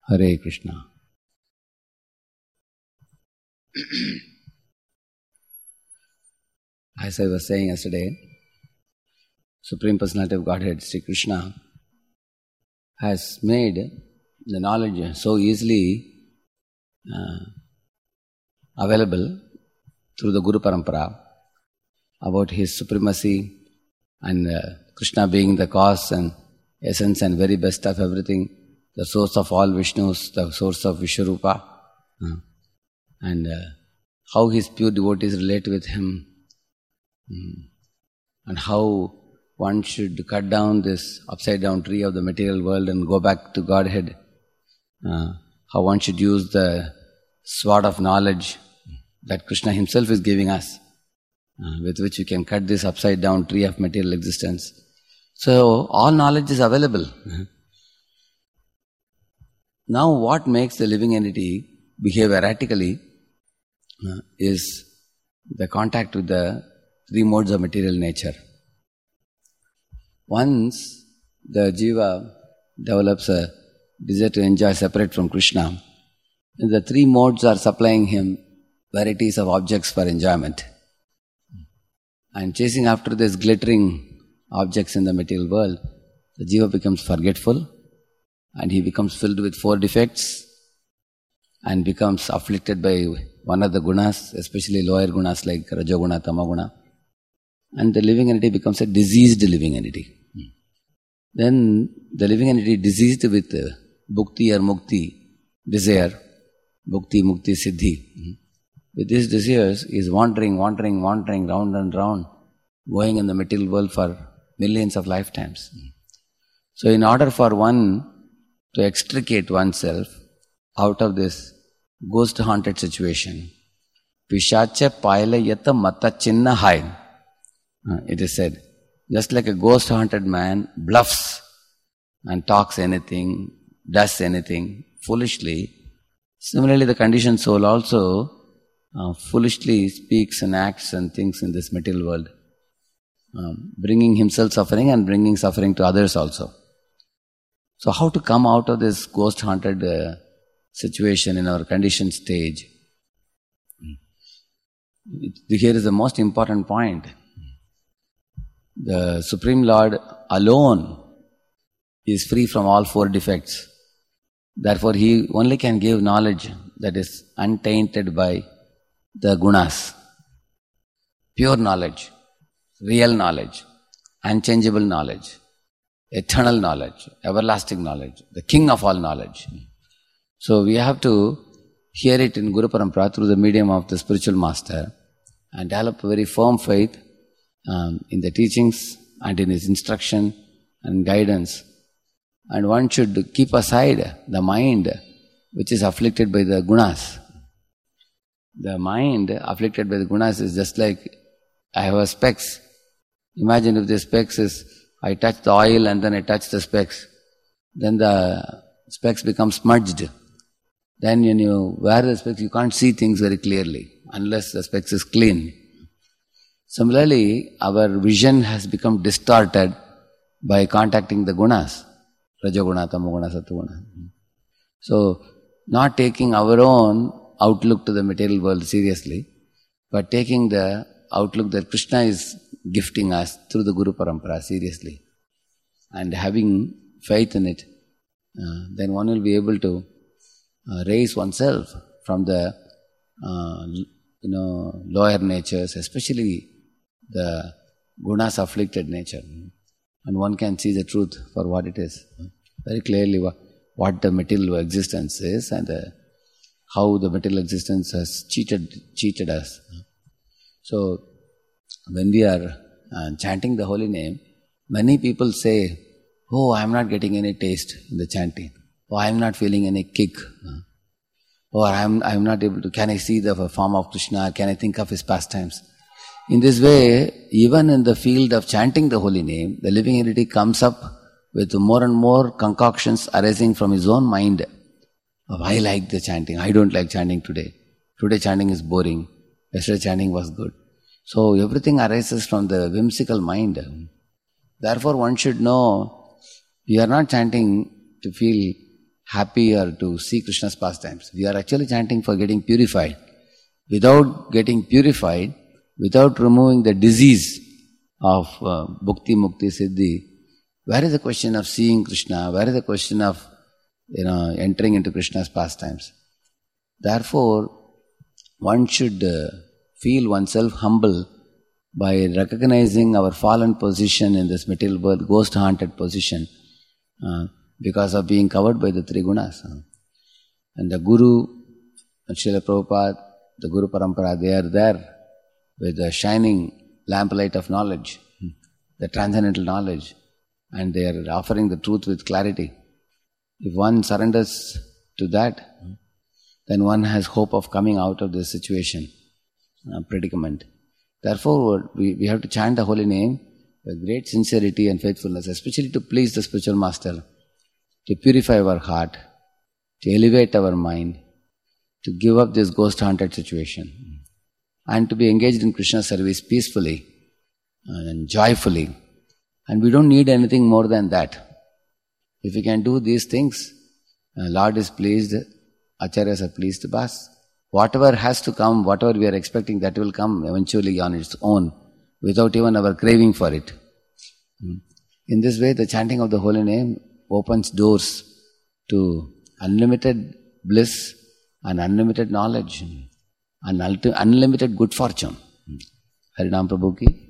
Hare Krishna. As I was saying yesterday, Supreme Personality of Godhead, Sri Krishna, has made the knowledge so easily available through the Guru Parampara about His supremacy and Krishna being the cause and essence and very best of everything, the source of all Vishnus, the source of Vishwarupa, and how His pure devotees relate with Him, and how one should cut down this upside down tree of the material world and go back to Godhead, how one should use the sword of knowledge that Krishna Himself is giving us, with which we can cut this upside down tree of material existence. So all knowledge is available. Now what makes the living entity behave erratically is the contact with the three modes of material nature. Once the jiva develops a desire to enjoy separate from Krishna, the three modes are supplying him varieties of objects for enjoyment. And chasing after these glittering objects in the material world, the jiva becomes forgetful and he becomes filled with four defects and becomes afflicted by one of the gunas, especially lower gunas like Rajoguna, Tamaguna. And the living entity becomes a diseased living entity. Then the living entity diseased with bhukti or mukti, desire, bhukti, mukti, siddhi. With these desires is wandering round and round, going in the material world for millions of lifetimes. So in order for one to extricate oneself out of this ghost-haunted situation, Pishacha paila yata mata chinna hai. It is said, just like a ghost-haunted man bluffs and talks anything, does anything foolishly, similarly the conditioned soul also foolishly speaks and acts and thinks in this material world, bringing himself suffering and bringing suffering to others also. So how to come out of this ghost-haunted situation in our conditioned stage? Here is the most important point. The Supreme Lord alone is free from all four defects. Therefore, He only can give knowledge that is untainted by the gunas. Pure knowledge, real knowledge, unchangeable knowledge, eternal knowledge, everlasting knowledge, the King of all knowledge. So we have to hear it in Guru Parampara through the medium of the spiritual master and develop a very firm faith in the teachings and in his instruction and guidance. And one should keep aside the mind which is afflicted by the gunas. The mind afflicted by the gunas is just like I have a specs. Imagine if the specs is, I touch the oil and then I touch the specs. Then the specs become smudged. Then when you wear the specs, you can't see things very clearly unless the specs is clean. Similarly, our vision has become distorted by contacting the gunas, Rajoguna, Tamoguna, Sattva. So, not taking our own outlook to the material world seriously, but taking the outlook that Krishna is gifting us through the Guru Parampara seriously, and having faith in it, then one will be able to raise oneself from the lower natures, especially the gunas afflicted nature, and one can see the truth for what it is very clearly, what the material existence is and how the material existence has cheated us. So when we are chanting the holy name, many people say, "Oh, I am not getting any taste in the chanting. Oh, I am not feeling any kick. Or I am not able to, can I see the form of Krishna? Can I think of his pastimes?" In this way, even in the field of chanting the holy name, the living entity comes up with more and more concoctions arising from his own mind. Oh, I like the chanting. I don't like chanting today. Today chanting is boring. Yesterday chanting was good. So everything arises from the whimsical mind. Therefore one should know, we are not chanting to feel happy or to see Krishna's pastimes. We are actually chanting for getting purified. Without getting purified, without removing the disease of bhukti, mukti, siddhi, where is the question of seeing Krishna? Where is the question of entering into Krishna's pastimes? Therefore, one should feel oneself humble by recognizing our fallen position in this material birth, ghost-haunted position, because of being covered by the three gunas. And the Guru, Srila Prabhupada, the Guru Parampara, they are there with the shining lamplight of knowledge, the transcendental knowledge, and they are offering the truth with clarity. If one surrenders to that, then one has hope of coming out of this situation, predicament. Therefore, we have to chant the holy name with great sincerity and faithfulness, especially to please the spiritual master, to purify our heart, to elevate our mind, to give up this ghost-haunted situation, and to be engaged in Krishna's service peacefully and joyfully. And we don't need anything more than that. If we can do these things, Lord is pleased, Acharyas are pleased to pass. Whatever has to come, whatever we are expecting, that will come eventually on its own, without even our craving for it. In this way, the chanting of the holy name opens doors to unlimited bliss and unlimited knowledge and unlimited good fortune. Harinam Prabhu ki